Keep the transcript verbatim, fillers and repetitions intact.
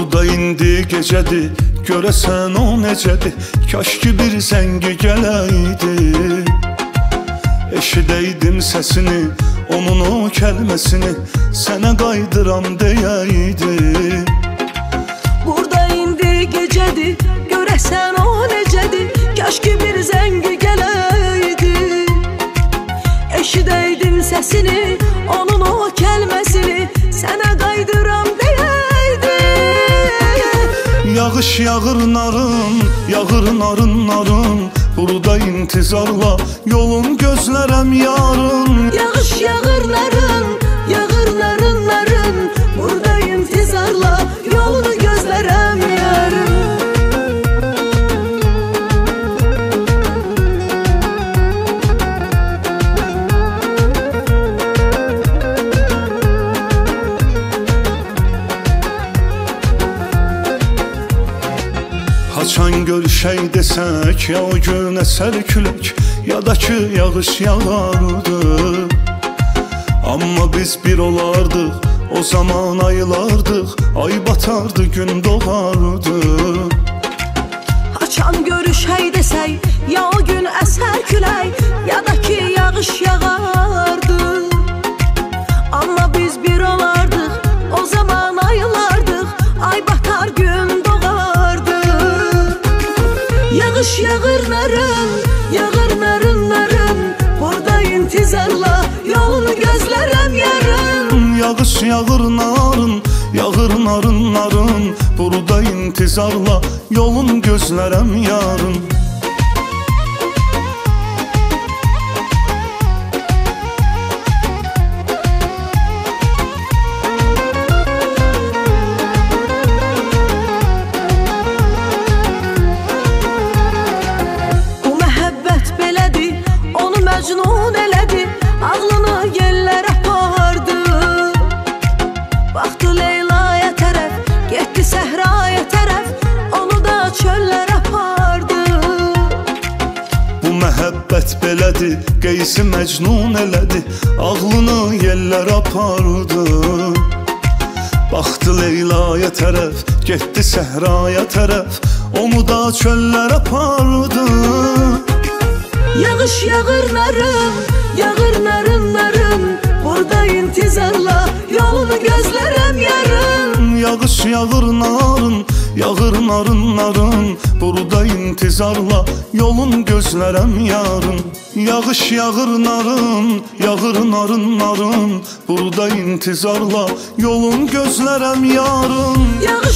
Burada indi gecədir, görəsən o necədir? Kaş ki bir zəngi gələydi, eşidəydim səsini, onun o kəlməsini, sənə qaydıram deyəydi. Burada indi gecədir, görəsən o necədir? Kaş ki bir zəngi gələydi, eşidəydim səsini, onun o kəlməsini, sənə qaydıram deyəydi. Yağış yağır narın, yağır narın narın, burada intizarla yolun gözlərəm yarın. Yağış yağır narın, yağır narın narın, burada intizarla yolunu gözlərəm yarın. Haçan görüşək desək, ya o gün əsər külək, ya da ki yağış yağardı. Amma biz bir olardıq, o zaman ayılardıq, ay batardı, gün doğardı. Haçan görüşək desək, ya o gün əsər külək, ya da ki yağış yağardı. Amma biz bir olardıq, o zaman ayılardıq, ay batar, gün doğardı. Yağış yağır narın, yağır narın narın, burada intizarla yolunu gözlərəm yarın. Yağış yağır narın, yağır narın narın, burada intizarla yolun gözlərəm yarın. Məcnun elədi, ağlını yellər apardı. Baxdı Leylaya tərəf, getdi səhraya tərəf, onu da çöllər apardı. Bu məhəbbət belədir, Qeysi məcnun elədi, ağlını yellər apardı. Baxdı Leylaya tərəf, getdi səhraya tərəf, onu da çöllər apardı. Yağış yağır narın, yağır narın narın, burada intizarla yolunu gözlərəm yarın. Yağış yağır narın, yağır narın narın, burada intizarla yolun gözlərəm yarın. Yağış yağır narın, yağır narın narın, burada intizarla yolun gözlərəm yarın.